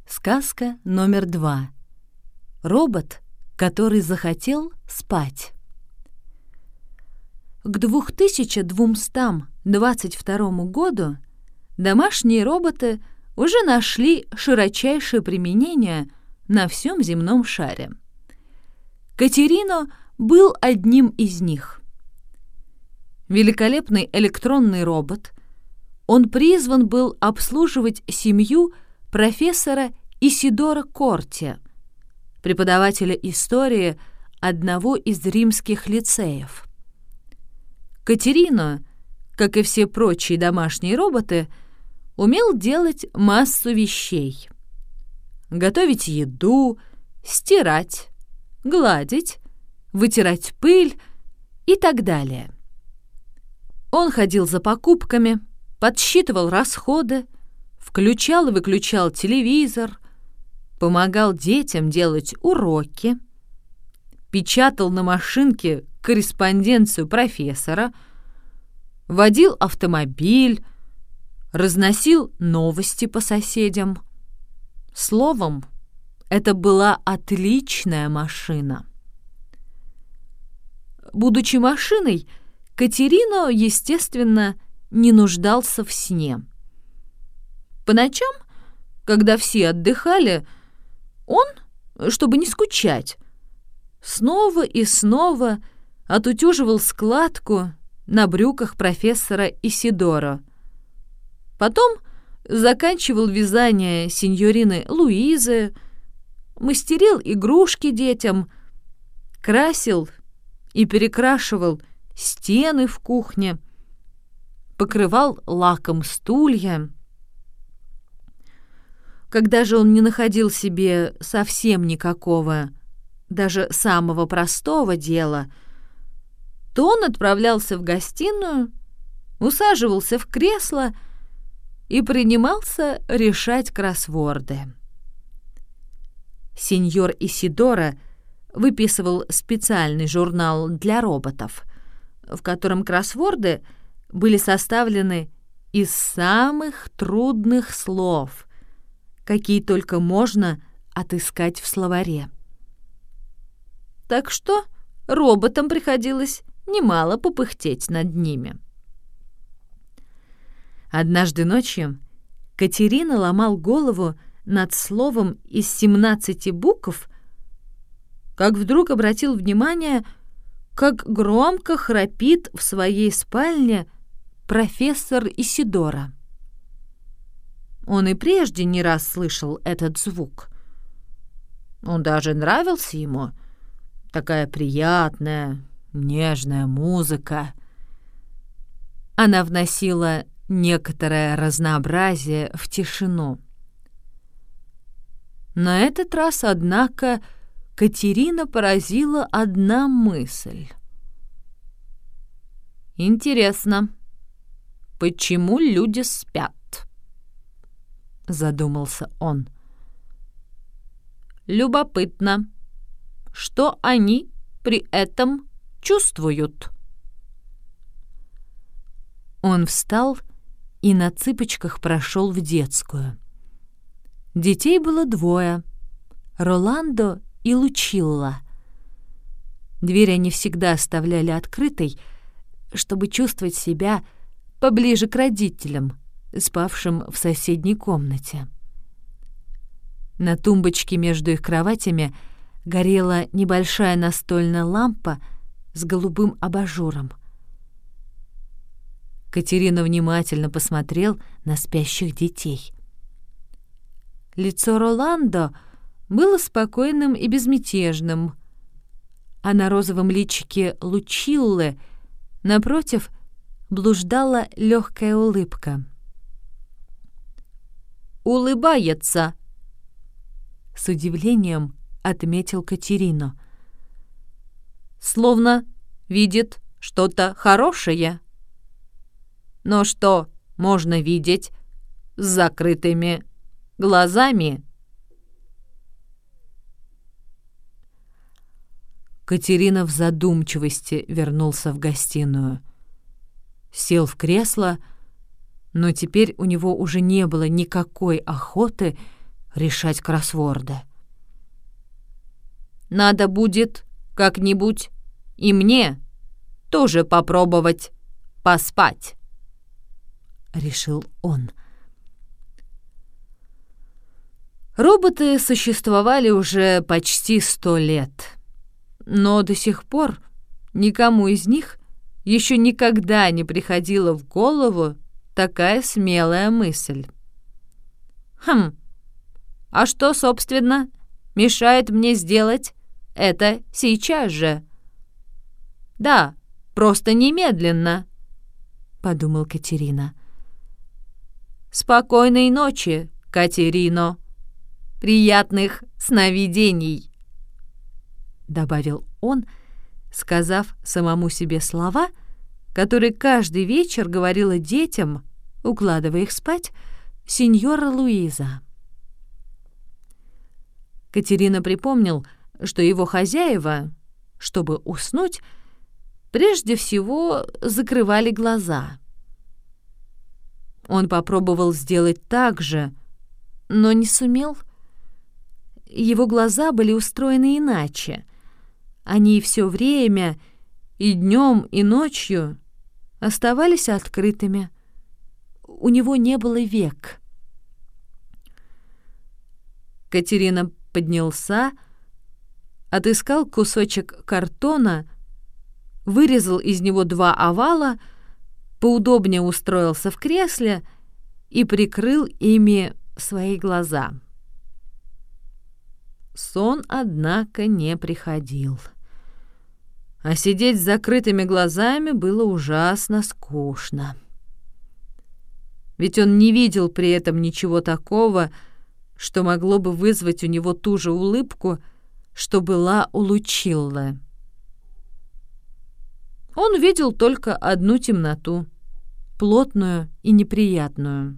Сказка номер 2. Робот, который захотел спать. К 2222 году домашние роботы уже нашли широчайшее применение на всем земном шаре. Катерино был одним из них. Великолепный электронный робот, он призван был обслуживать семью профессора Исидора Корти, преподавателя истории одного из римских лицеев. Катерино, как и все прочие домашние роботы, умел делать массу вещей. Готовить еду, стирать, гладить, вытирать пыль и так далее. Он ходил за покупками, подсчитывал расходы, включал и выключал телевизор, помогал детям делать уроки, печатал на машинке корреспонденцию профессора, водил автомобиль, разносил новости по соседям. Словом, это была отличная машина. Будучи машиной, Катерино, естественно, не нуждался в сне. По ночам, когда все отдыхали, он, чтобы не скучать, снова и снова отутюживал складку на брюках профессора Исидора. Потом заканчивал вязание сеньорины Луизы, мастерил игрушки детям, красил и перекрашивал стены в кухне, покрывал лаком стулья. Когда же он не находил себе совсем никакого, даже самого простого дела, то он отправлялся в гостиную, усаживался в кресло и принимался решать кроссворды. Сеньор Исидора выписывал специальный журнал для роботов, в котором кроссворды были составлены из самых трудных слов, какие только можно отыскать в словаре. Так что роботам приходилось немало попыхтеть над ними. Однажды ночью Катерино ломал голову над словом из 17 букв, как вдруг обратил внимание, как громко храпит в своей спальне профессор Исидора. Он и прежде не раз слышал этот звук. Он даже нравился ему. Такая приятная, нежная музыка. Она вносила некоторое разнообразие в тишину. На этот раз, однако, Катерино поразила одна мысль. «Интересно, почему люди спят?» — задумался он. «Любопытно, что они при этом чувствуют?» Он встал и на цыпочках прошел в детскую. Детей было 2 — Роландо и Лучилла. Дверь они всегда оставляли открытой, чтобы чувствовать себя поближе к родителям, спавшим в соседней комнате. На тумбочке между их кроватями горела небольшая настольная лампа с голубым абажуром. Катерино внимательно посмотрел на спящих детей. Лицо Роландо было спокойным и безмятежным, а на розовом личике Лучиллы, напротив, блуждала легкая улыбка. «Улыбается!» — с удивлением отметил Катерино. «Словно видит что-то хорошее. Но что можно видеть с закрытыми глазами?» Катерино в задумчивости вернулся в гостиную. Сел в кресло, но теперь у него уже не было никакой охоты решать кроссворды. Надо будет как-нибудь и мне тоже попробовать поспать, решил он. Роботы существовали уже почти 100 лет, но до сих пор никому из них еще никогда не приходила в голову такая смелая мысль. А что, собственно, мешает мне сделать это сейчас же? Да, просто немедленно, подумал Катерина. Спокойной ночи, Катерино. Приятных сновидений, добавил он, сказав самому себе слова, которые каждый вечер говорила детям, укладывая их спать, сеньора Луиза. Катерина припомнил, что его хозяева, чтобы уснуть, прежде всего закрывали глаза. Он попробовал сделать так же, но не сумел. Его глаза были устроены иначе. Они все время, и днем, и ночью, оставались открытыми. У него не было век. Катерина поднялся, отыскал кусочек картона, вырезал из него 2 овала, поудобнее устроился в кресле и прикрыл ими свои глаза. Сон, однако, не приходил. А сидеть с закрытыми глазами было ужасно скучно. Ведь он не видел при этом ничего такого, что могло бы вызвать у него ту же улыбку, что была у Лучиллы. Он видел только одну темноту, плотную и неприятную.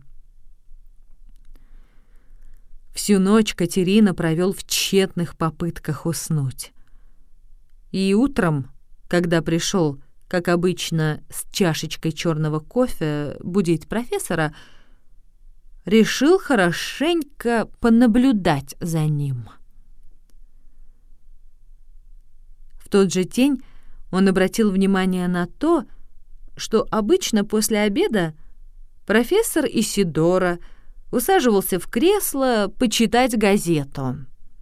Всю ночь Катерина провел в тщетных попытках уснуть. И утром, когда пришел, как обычно, с чашечкой черного кофе будить профессора, решил хорошенько понаблюдать за ним. В тот же день он обратил внимание на то, что обычно после обеда профессор Исидора усаживался в кресло почитать газету.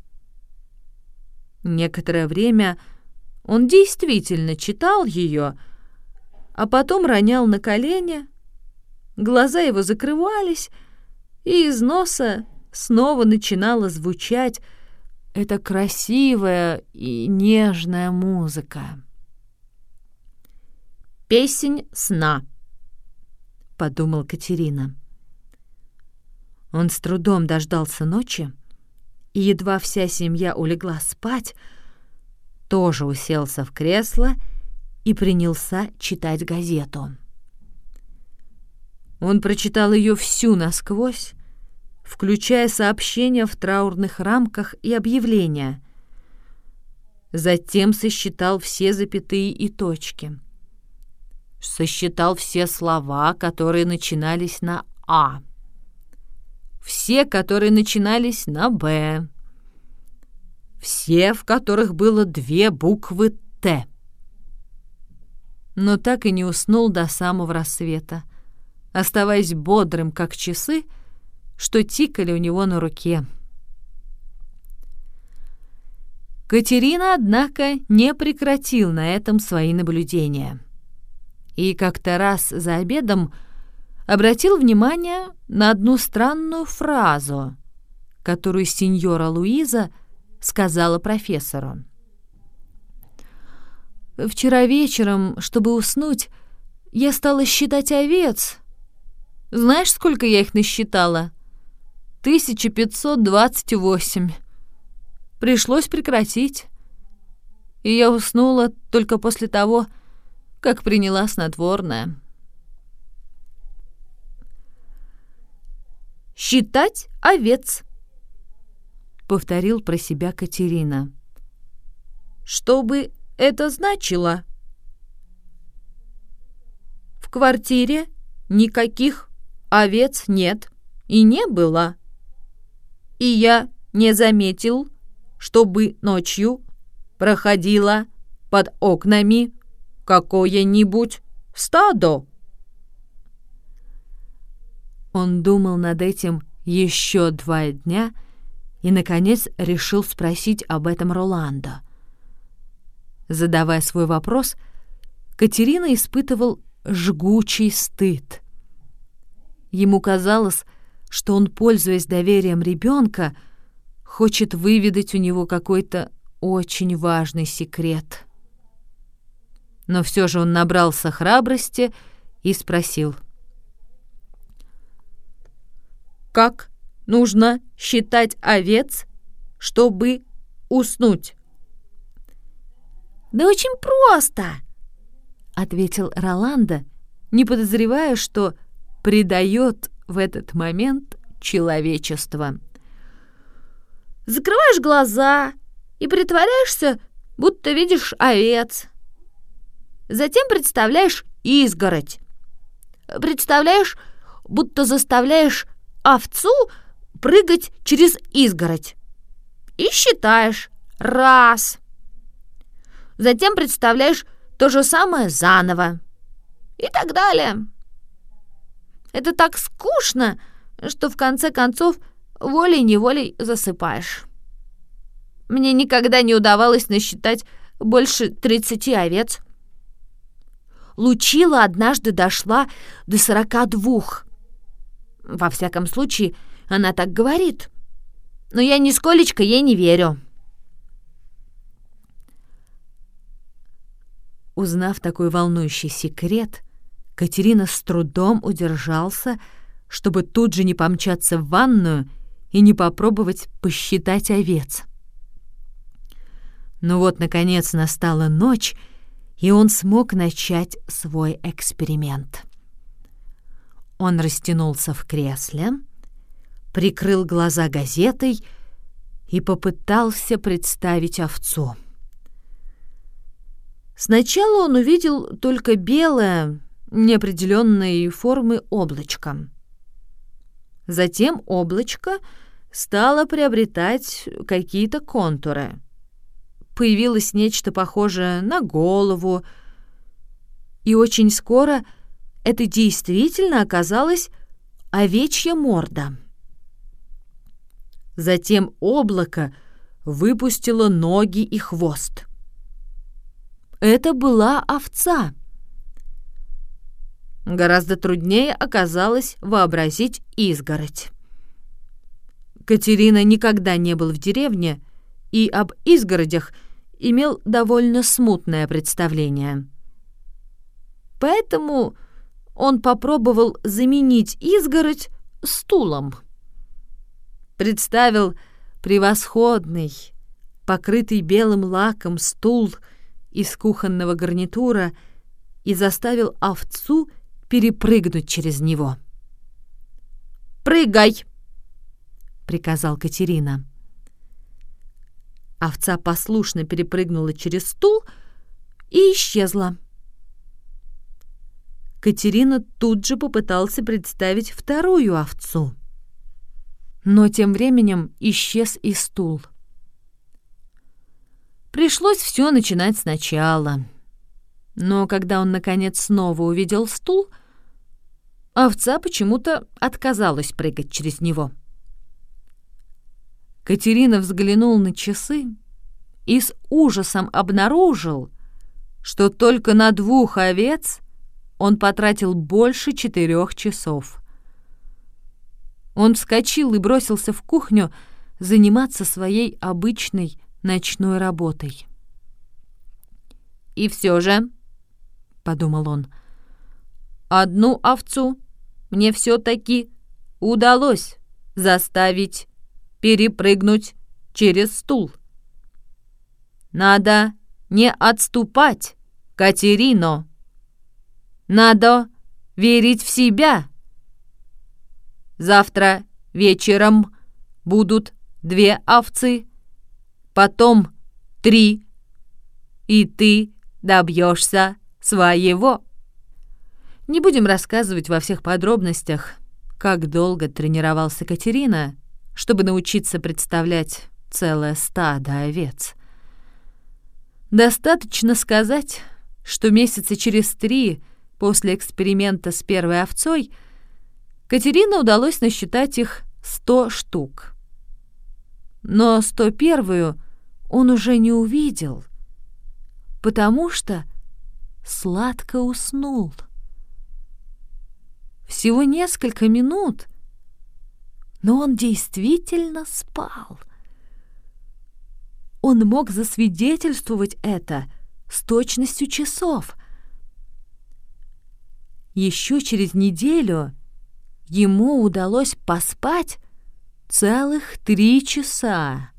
Некоторое время он действительно читал ее, а потом ронял на колени, глаза его закрывались, и из носа снова начинала звучать эта красивая и нежная музыка. «Песнь сна», — подумал Катерина. Он с трудом дождался ночи, и едва вся семья улегла спать, тоже уселся в кресло и принялся читать газету. Он прочитал ее всю насквозь, включая сообщения в траурных рамках и объявления. Затем сосчитал все запятые и точки. Сосчитал все слова, которые начинались на «А», все, которые начинались на «Б», все, в которых было 2 буквы «Т». Но так и не уснул до самого рассвета, оставаясь бодрым, как часы, что тикали у него на руке. Катерина, однако, не прекратил на этом свои наблюдения. И как-то раз за обедом обратил внимание на одну странную фразу, которую сеньора Луиза сказала профессору. «Вчера вечером, чтобы уснуть, я стала считать овец. Знаешь, сколько я их насчитала? 1528. Пришлось прекратить. И я уснула только после того, как приняла снотворное». «Считать овец», — повторил про себя Катерина. «Что бы это значило?» В квартире никаких овец нет и не было. и я не заметил, чтобы ночью проходило под окнами какое-нибудь стадо». Он думал над этим еще 2 дня и, наконец, решил спросить об этом Роландо. Задавая свой вопрос, Катерина испытывал жгучий стыд. Ему казалось, что он, пользуясь доверием ребенка, хочет выведать у него какой-то очень важный секрет. Но все же он набрался храбрости и спросил: «Как нужно считать овец, чтобы уснуть?» «Да очень просто», — ответил Роландо, не подозревая, что предает в этот момент человечество. «Закрываешь глаза и притворяешься, будто видишь овец. Затем представляешь изгородь. Представляешь, будто заставляешь овцу прыгать через изгородь. И считаешь: 1. Затем представляешь то же самое заново. И так далее. Это так скучно, что в конце концов волей-неволей засыпаешь. Мне никогда не удавалось насчитать больше 30 овец. Лучила однажды дошла до 42. Во всяком случае, она так говорит. Но я нисколечко ей не верю». Узнав такой волнующий секрет, Катерина с трудом удержался, чтобы тут же не помчаться в ванную и не попробовать посчитать овец. Но вот, наконец, настала ночь, и он смог начать свой эксперимент. Он растянулся в кресле, прикрыл глаза газетой и попытался представить овцу. Сначала он увидел только белое, неопределенной формы облачко. Затем облачко стало приобретать какие-то контуры. Появилось нечто похожее на голову, и очень скоро это действительно оказалась овечья морда. Затем облако выпустило ноги и хвост. Это была овца. Гораздо труднее оказалось вообразить изгородь. Катерина никогда не был в деревне и об изгородях имел довольно смутное представление. Поэтому он попробовал заменить изгородь стулом. Представил превосходный, покрытый белым лаком стул из кухонного гарнитура и заставил овцу перепрыгнуть через него. «Прыгай!» — приказал Катерина. Овца послушно перепрыгнула через стул и исчезла. Катерина тут же попытался представить вторую овцу. Но тем временем исчез и стул. Пришлось все начинать сначала. Но когда он, наконец, снова увидел стул, овца почему-то отказалась прыгать через него. Катерина взглянул на часы и с ужасом обнаружил, что только на 2 овец он потратил больше 4 часов. Он вскочил и бросился в кухню заниматься своей обычной ночной работой. «И все же, — подумал он, — 1 овцу мне все-таки удалось заставить перепрыгнуть через стул. Надо не отступать, Катерино. Надо верить в себя. Завтра вечером будут 2 овцы, потом 3, и ты добьешься своего». Не будем рассказывать во всех подробностях, как долго тренировался Катерина, чтобы научиться представлять целое стадо овец. Достаточно сказать, что месяца через 3 после эксперимента с первой овцой Катерине удалось насчитать их 100 штук. Но 101-ю он уже не увидел, потому что сладко уснул. Всего несколько минут, но он действительно спал. Он мог засвидетельствовать это с точностью часов. Еще через неделю ему удалось поспать целых 3 часа.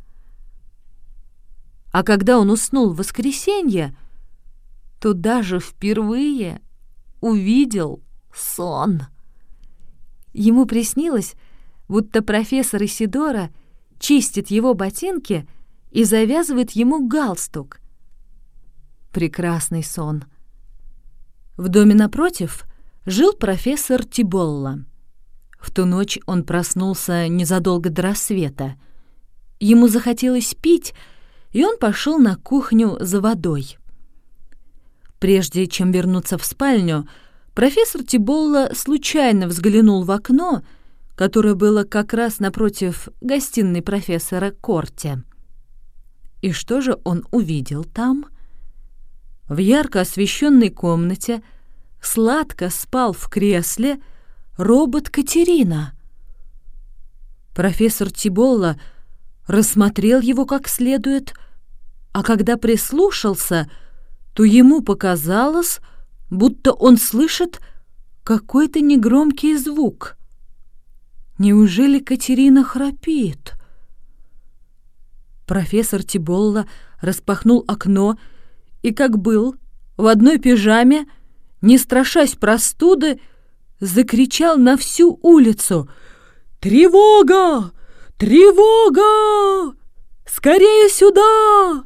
А когда он уснул в воскресенье, то даже впервые увидел сон. Ему приснилось, будто профессор Исидора чистит его ботинки и завязывает ему галстук. Прекрасный сон. В доме напротив жил профессор Тиболла. В ту ночь он проснулся незадолго до рассвета. Ему захотелось пить, и он пошел на кухню за водой. Прежде чем вернуться в спальню, профессор Тиболла случайно взглянул в окно, которое было как раз напротив гостиной профессора Корти. И что же он увидел там? В ярко освещенной комнате сладко спал в кресле робот Катерина. Профессор Тиболла рассмотрел его как следует, а когда прислушался, то ему показалось, будто он слышит какой-то негромкий звук. Неужели Катерина храпит? Профессор Тиболла распахнул окно и, как был, в одной пижаме, не страшась простуды, закричал на всю улицу: «Тревога! Тревога! Скорее сюда!»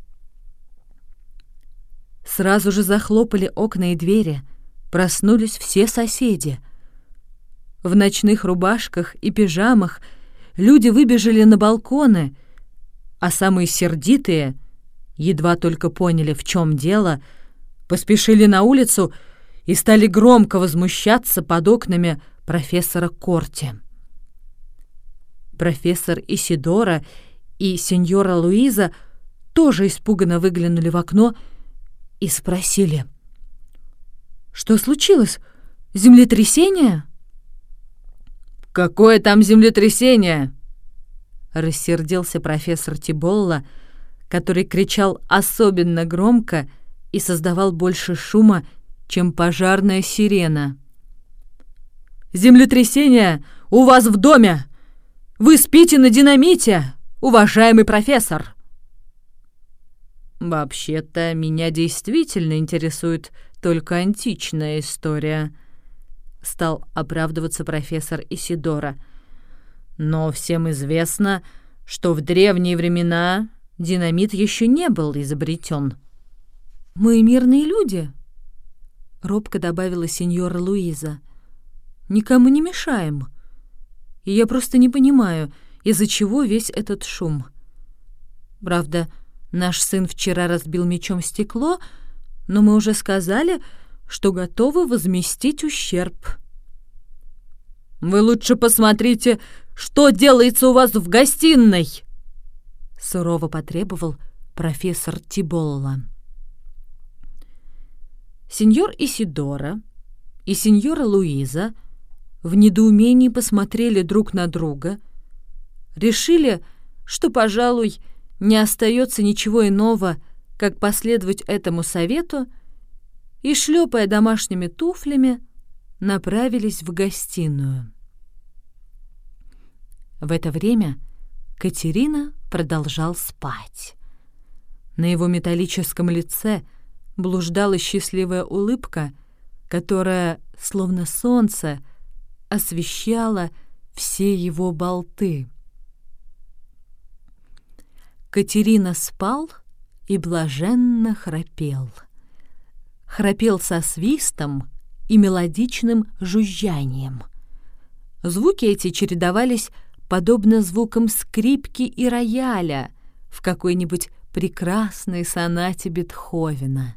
Сразу же захлопали окна и двери, проснулись все соседи. В ночных рубашках и пижамах люди выбежали на балконы, а самые сердитые, едва только поняли, в чем дело, поспешили на улицу и стали громко возмущаться под окнами профессора Корти. Профессор Исидора и сеньора Луиза тоже испуганно выглянули в окно и спросили: «Что случилось? Землетрясение?» «Какое там землетрясение?» — рассердился профессор Тиболла, который кричал особенно громко и создавал больше шума, чем пожарная сирена. «Землетрясение у вас в доме! Вы спите на динамите, уважаемый профессор!» «Вообще-то меня действительно интересует только античная история», — стал оправдываться профессор Исидора. «Но всем известно, что в древние времена динамит еще не был изобретен». «Мы мирные люди», — робко добавила сеньора Луиза. «Никому не мешаем. И я просто не понимаю, из-за чего весь этот шум. Правда, наш сын вчера разбил мечом стекло, но мы уже сказали, что готовы возместить ущерб». «Вы лучше посмотрите, что делается у вас в гостиной!» — сурово потребовал профессор Тиболла. Сеньор Исидора и сеньора Луиза в недоумении посмотрели друг на друга, решили, что, пожалуй, не остается ничего иного, как последовать этому совету, и, шлепая домашними туфлями, направились в гостиную. В это время Катерина продолжал спать. На его металлическом лице блуждала счастливая улыбка, которая, словно солнце, освещала все его болты. Катерина спал и блаженно храпел. Храпел со свистом и мелодичным жужжанием. Звуки эти чередовались подобно звукам скрипки и рояля в какой-нибудь прекрасной сонате Бетховена.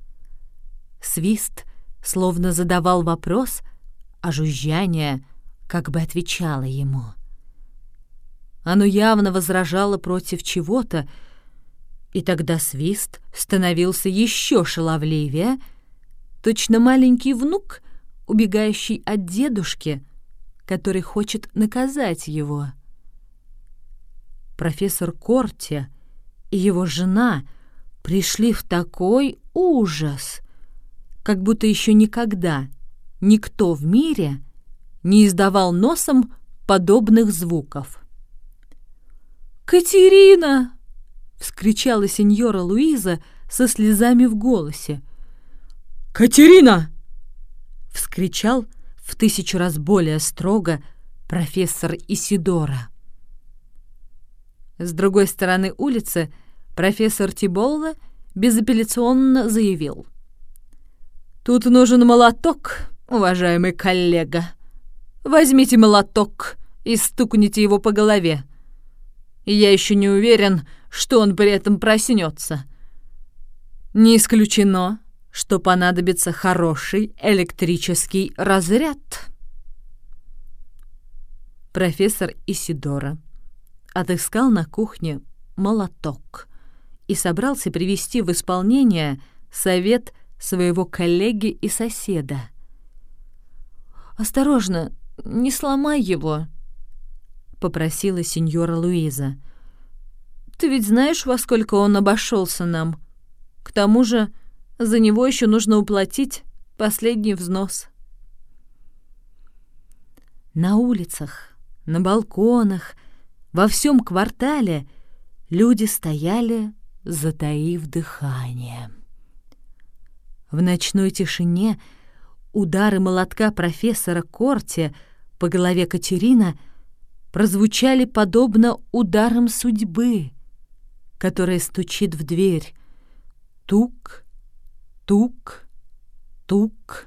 Свист словно задавал вопрос, а жужжание как бы отвечало ему. Оно явно возражало против чего-то, и тогда свист становился еще шаловливее, точно маленький внук, убегающий от дедушки, который хочет наказать его. Профессор Корти и его жена пришли в такой ужас, как будто еще никогда никто в мире не издавал носом подобных звуков. «Катерина!» — вскричала сеньора Луиза со слезами в голосе. «Катерина!» — вскричал в 1000 раз более строго профессор Исидора. С другой стороны улицы профессор Тиболло безапелляционно заявил: «Тут нужен молоток, уважаемый коллега. Возьмите молоток и стукните его по голове. И я еще не уверен, что он при этом проснется. Не исключено, что понадобится хороший электрический разряд». Профессор Исидора отыскал на кухне молоток и собрался привести в исполнение совет своего коллеги и соседа. «Осторожно, не сломай его», — попросила сеньора Луиза. «Ты ведь знаешь, во сколько он обошелся нам? К тому же за него еще нужно уплатить последний взнос». На улицах, на балконах, во всем квартале люди стояли, затаив дыхание. В ночной тишине удары молотка профессора Корти по голове Катерина прозвучали подобно ударам судьбы, которая стучит в дверь. Тук, тук, тук.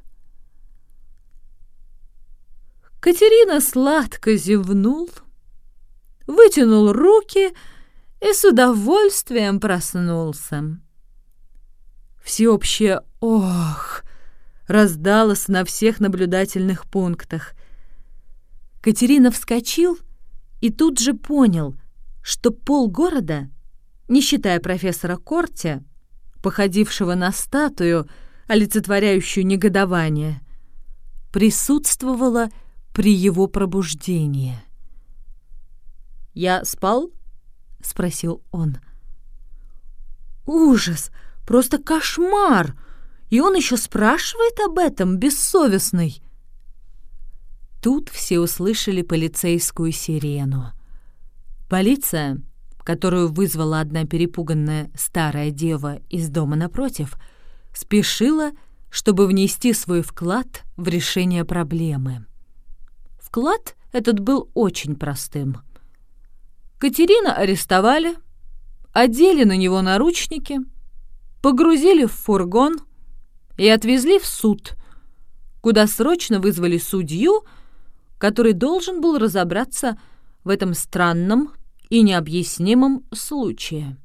Катерина сладко зевнул, вытянул руки и с удовольствием проснулся. Всеобщее «ох» раздалось на всех наблюдательных пунктах. Катерина вскочил и тут же понял, что полгорода, не считая профессора Корти, походившего на статую, олицетворяющую негодование, присутствовало при его пробуждении. «Я спал?» — спросил он. «Ужас! Просто кошмар! И он еще спрашивает об этом, бессовестный!» Тут все услышали полицейскую сирену. Полиция, которую вызвала одна перепуганная старая дева из дома напротив, спешила, чтобы внести свой вклад в решение проблемы. Вклад этот был очень простым. Катерина арестовали, одели на него наручники, погрузили в фургон и отвезли в суд, куда срочно вызвали судью, который должен был разобраться в этом странном и необъяснимом случае.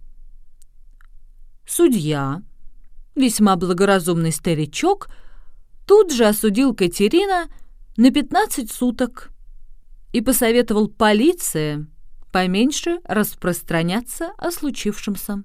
Судья, весьма благоразумный старичок, тут же осудил Катерина на 15 суток и посоветовал полиции поменьше распространяться о случившемся.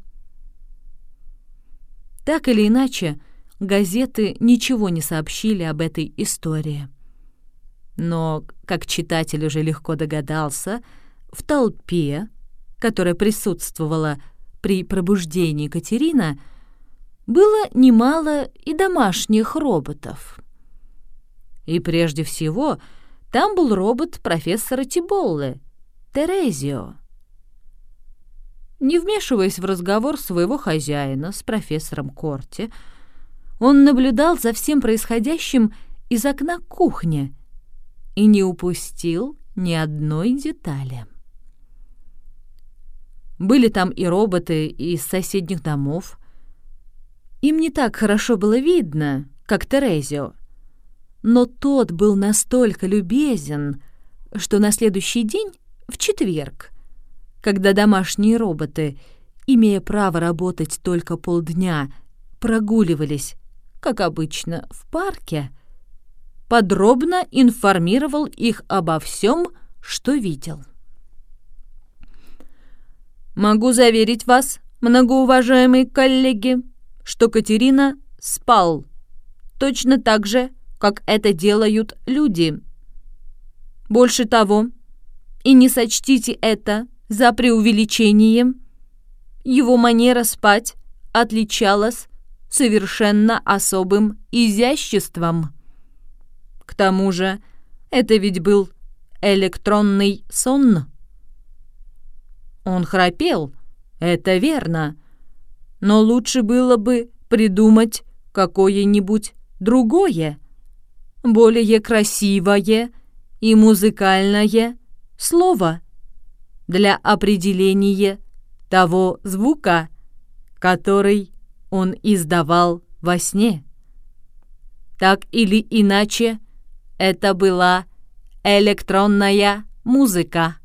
Так или иначе, газеты ничего не сообщили об этой истории. Но, как читатель уже легко догадался, в толпе, которая присутствовала при пробуждении Катерина, было немало и домашних роботов. И прежде всего там был робот профессора Тиболло, Терезио. Не вмешиваясь в разговор своего хозяина с профессором Корти, он наблюдал за всем происходящим из окна кухни и не упустил ни одной детали. Были там и роботы из соседних домов. Им не так хорошо было видно, как Терезио, но тот был настолько любезен, что на следующий день, в четверг, когда домашние роботы, имея право работать только полдня, прогуливались, как обычно, в парке, подробно информировал их обо всем, что видел. «Могу заверить вас, многоуважаемые коллеги, что Катерина спал, точно так же, как это делают люди. Больше того, и не сочтите это за преувеличение, его манера спать отличалась совершенно особым изяществом. К тому же, это ведь был электронный сон. Он храпел, это верно, но лучше было бы придумать какое-нибудь другое, более красивое и музыкальное слово для определения того звука, который он издавал во сне. Так или иначе, это была электронная музыка».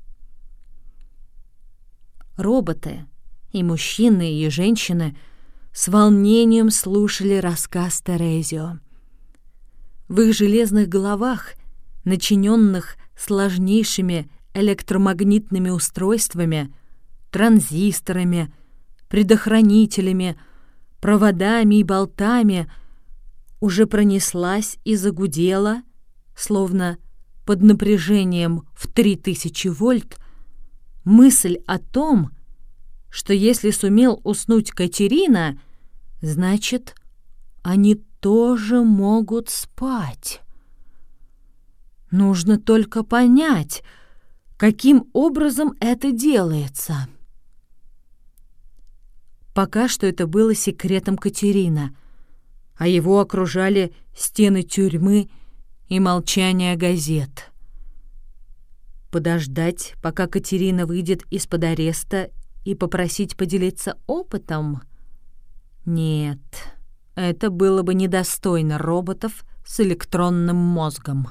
Роботы, и мужчины, и женщины, с волнением слушали рассказ Терезио. В их железных головах, начиненных сложнейшими электромагнитными устройствами, транзисторами, предохранителями, проводами и болтами, уже пронеслась и загудела, словно под напряжением в 3000 вольт, мысль о том, что если сумел уснуть Катерина, значит, они тоже могут спать. Нужно только понять, каким образом это делается. Пока что это было секретом Катерина, а его окружали стены тюрьмы и молчание газет. Подождать, пока Катерина выйдет из-под ареста, и попросить поделиться опытом? Нет, это было бы недостойно роботов с электронным мозгом.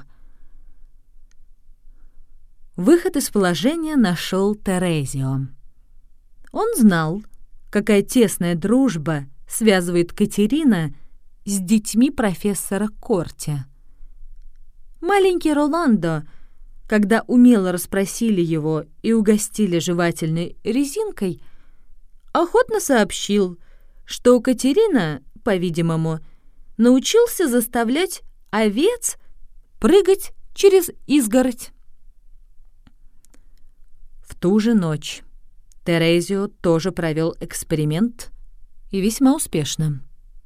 Выход из положения нашел Терезио. Он знал, какая тесная дружба связывает Катерина с детьми профессора Корти. Маленький Роландо, когда умело расспросили его и угостили жевательной резинкой, охотно сообщил, что Катерина, по-видимому, научился заставлять овец прыгать через изгородь. В ту же ночь Терезио тоже провел эксперимент, и весьма успешно.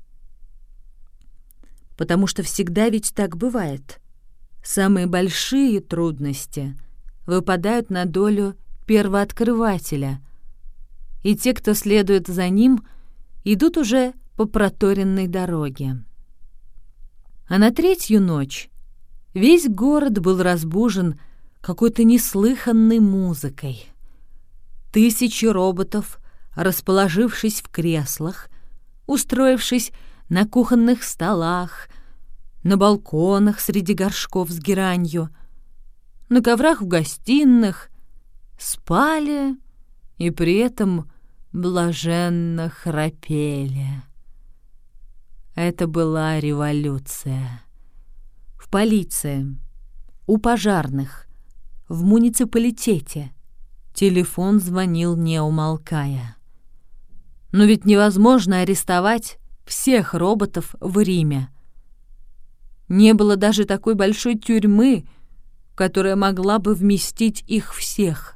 Потому что всегда ведь так бывает. Самые большие трудности выпадают на долю первооткрывателя, и те, кто следует за ним, идут уже по проторенной дороге. А на третью ночь весь город был разбужен какой-то неслыханной музыкой. Тысячи роботов, расположившись в креслах, устроившись на кухонных столах, на балконах среди горшков с геранью, на коврах в гостиных, спали и при этом блаженно храпели. Это была революция. В полиции, у пожарных, в муниципалитете телефон звонил не умолкая. Но ведь невозможно арестовать всех роботов в Риме. Не было даже такой большой тюрьмы, которая могла бы вместить их всех.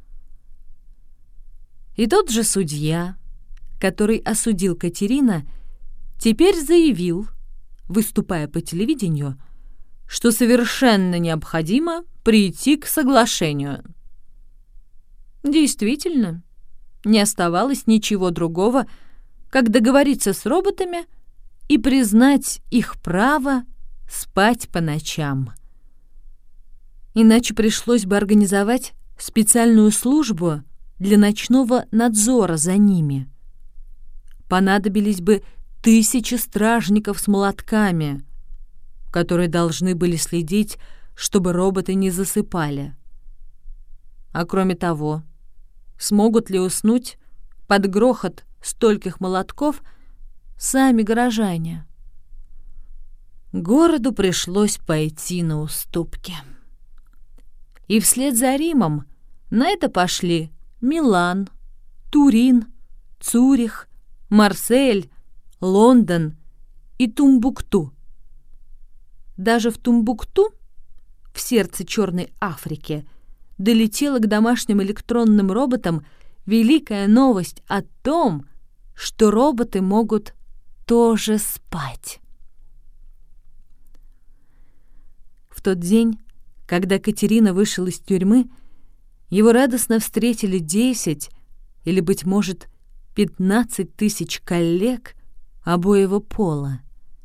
И тот же судья, который осудил Катерина, теперь заявил, выступая по телевидению, что совершенно необходимо прийти к соглашению. Действительно, не оставалось ничего другого, как договориться с роботами и признать их право спать по ночам. Иначе пришлось бы организовать специальную службу для ночного надзора за ними. Понадобились бы 1000 стражников с молотками, которые должны были следить чтобы роботы не засыпали. А кроме того, смогут ли уснуть под грохот стольких молотков сами горожане? Городу пришлось пойти на уступки. И вслед за Римом на это пошли Милан, Турин, Цюрих, Марсель, Лондон и Тумбукту. Даже в Тумбукту, в сердце Черной Африки, долетела к домашним электронным роботам великая новость о том, что роботы могут тоже спать. В тот день, когда Катерина вышел из тюрьмы, его радостно встретили 10 или, быть может, 15 тысяч коллег обоего пола.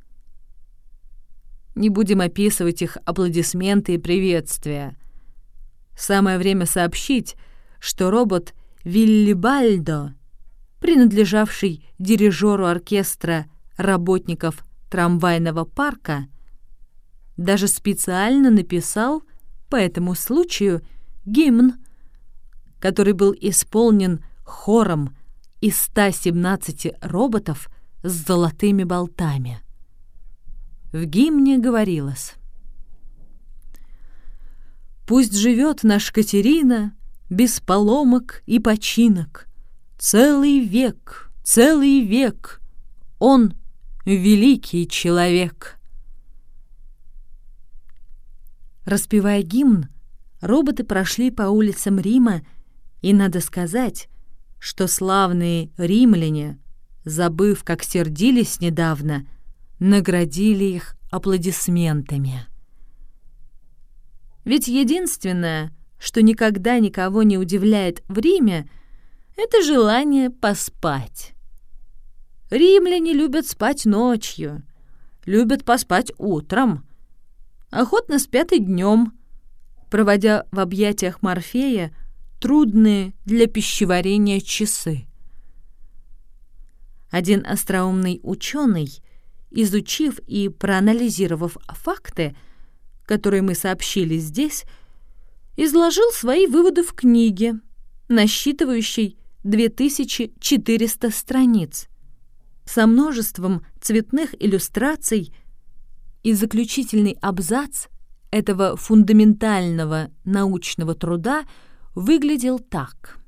Не будем описывать их аплодисменты и приветствия. Самое время сообщить, что робот Виллибальдо, принадлежавший дирижеру оркестра работников трамвайного парка, даже специально написал по этому случаю гимн, который был исполнен хором из 117 роботов с золотыми болтами. В гимне говорилось: «Пусть живет наш Катерина без поломок и починок. Целый век, он великий человек». Распевая гимн, роботы прошли по улицам Рима, и надо сказать, что славные римляне, забыв, как сердились недавно, наградили их аплодисментами. Ведь единственное, что никогда никого не удивляет в Риме, это желание поспать. Римляне любят спать ночью, любят поспать утром, охотно спят и днем, проводя в объятиях Морфея трудные для пищеварения часы. Один остроумный ученый, изучив и проанализировав факты, которые мы сообщили здесь, изложил свои выводы в книге, насчитывающей 2400 страниц, со множеством цветных иллюстраций, и заключительный абзац этого фундаментального научного труда выглядел так.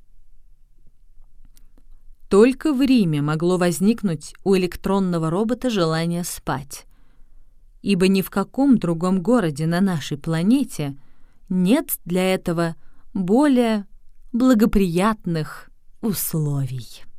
Только в Риме могло возникнуть у электронного робота желание спать, ибо ни в каком другом городе на нашей планете нет для этого более благоприятных условий.